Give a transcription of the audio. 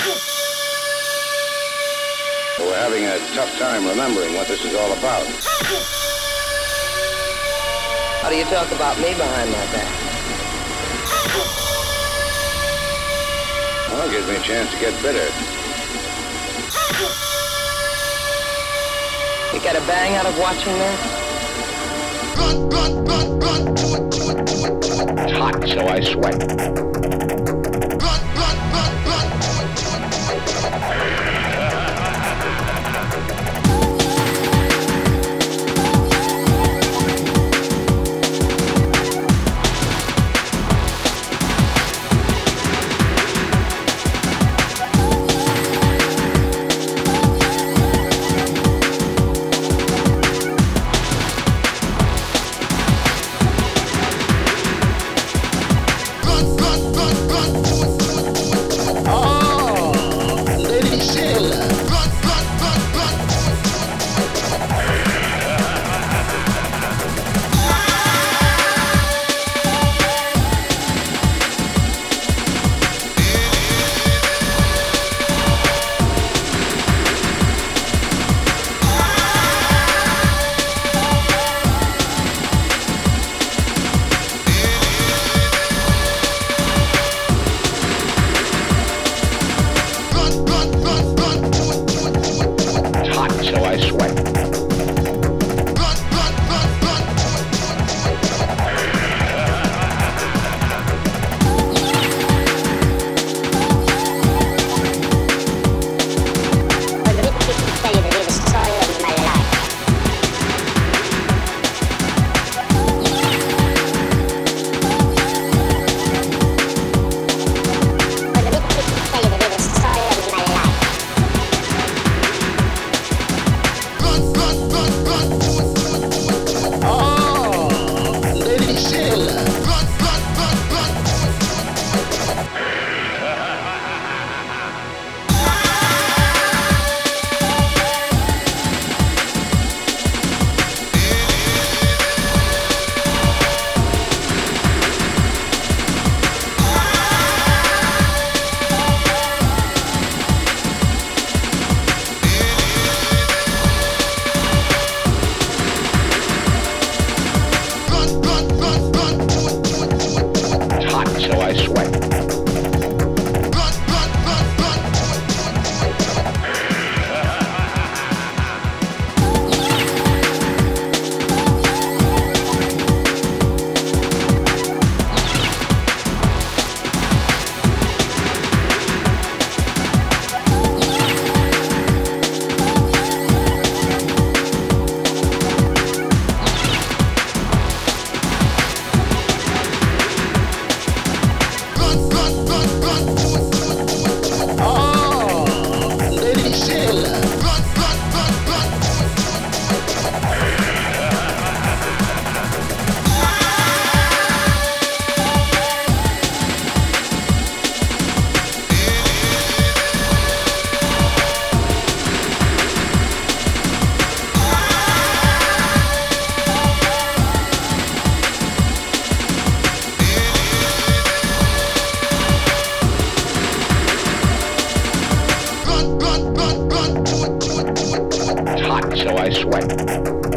We're having a tough time remembering what this is all about. How do you talk about me behind my back? Well, it gives me a chance to get bitter. You get a bang out of watching that? It's hot, so I sweat. It's hot, so I sweat.